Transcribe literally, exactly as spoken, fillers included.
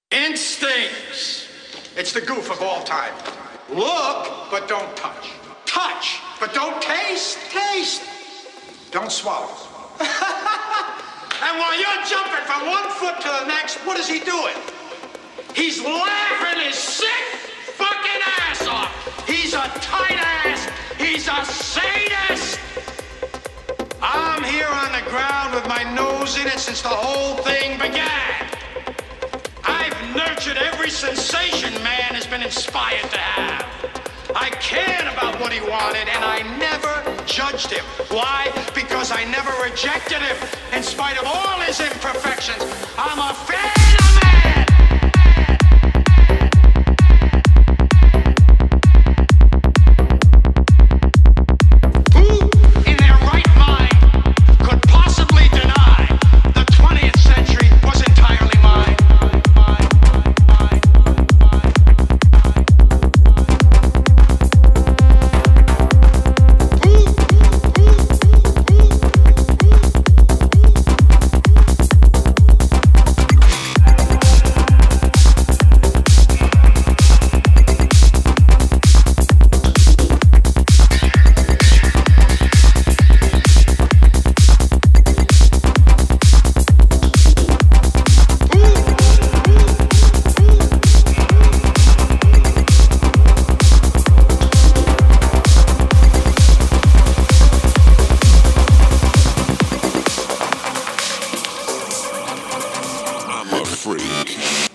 Instincts. It's the goof of all time. Look, but don't touch. Touch, but don't taste. Taste. Don't swallow. And while you're jumping from one foot to the next, what is he doing? He's laughing his sick fucking ass off. He's a tight ass. He's a sadist. I'm here on the ground with my nose in it since the whole thing began. I've nurtured every sensation man has been inspired to have. I cared about what he wanted, and I never judged him. Why? Because I never rejected him. In spite of all his imperfections, I'm a fan of man! Who in their right mind could possibly deny the twentieth century was entirely mine? I'm a freak.